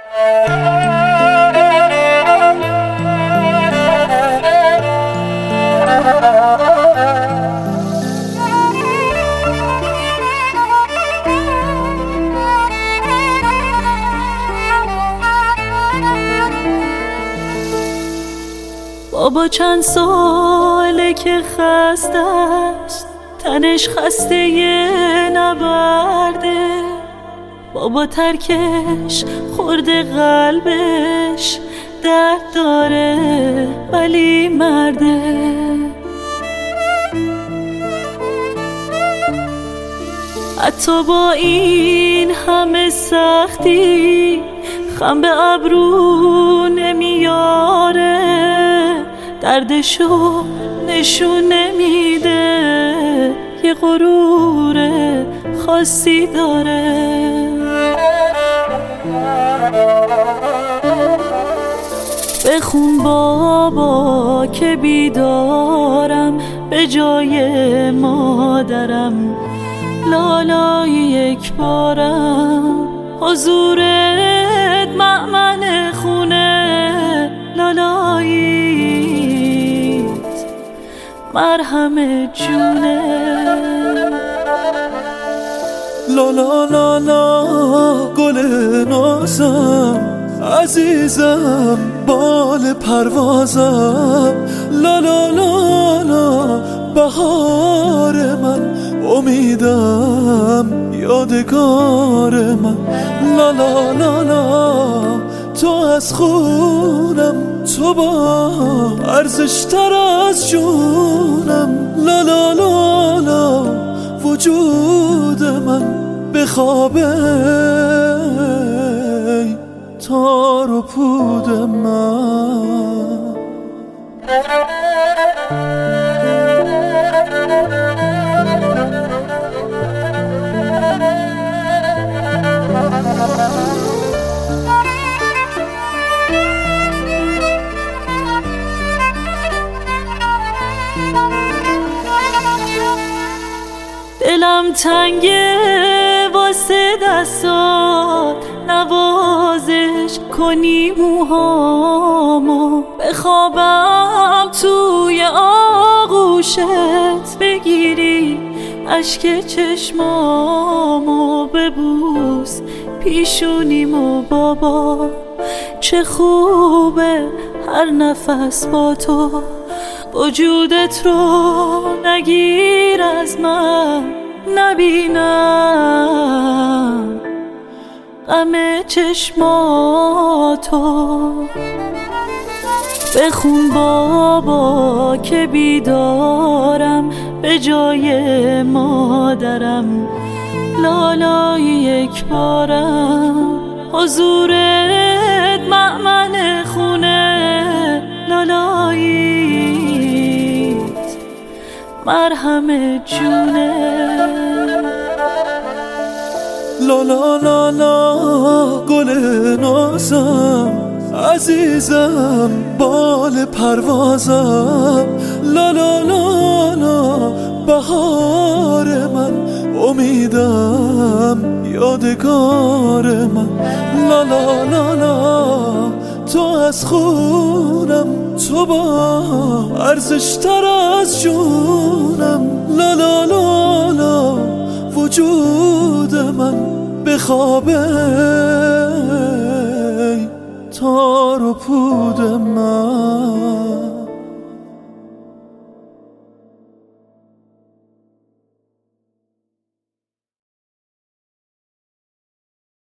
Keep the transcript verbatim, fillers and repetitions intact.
بابا چند ساله که خسته است، تنش خسته یه نبرده. بابا ترکش خورده قلبش، درد داره ولی مرده. حتی با این همه سختی خم به ابرو نمیاره، دردشو نشون نمیده، یه غرور خاصی داره. بخون بابا که بیدارم، به جای مادرم لالای یک بارم. حضورت مأمن خونه، لالاییت مرهم جونه. لا لا لا لا گل نازم، عزیزم بال پروازم. لا لا لا لا بهار من، امیدم یادگار من. لا لا لا لا تو از خونم، تو با ارزشتر از جونم. لا لا لا لا وجود من بخوابه، تار و پود من. دلم تنگه واسه دستات، نوازش کنی موهامو. بخوابم توی آغوشت، بگیری اشک چشمامو. ببوس پیشونیمو بابا، چه خوبه هر نفس با تو. وجودت رو نگیر از من، نبینم غم چشماتو. بخون بابا که بیدارم، به جای مادرم لالای یک بارم. حضورت مأمن خونه، لالاییت مرهم جونه. لا لا لا لا گل نازم، عزیزم بال پروازم. لا لا لا لا بهار من، امیدم یادگار من. لا لا لا لا تو از خونم، تو با ارزشتر از جونم. لا لا لا لا وجود من بخوابه، تار و پود من.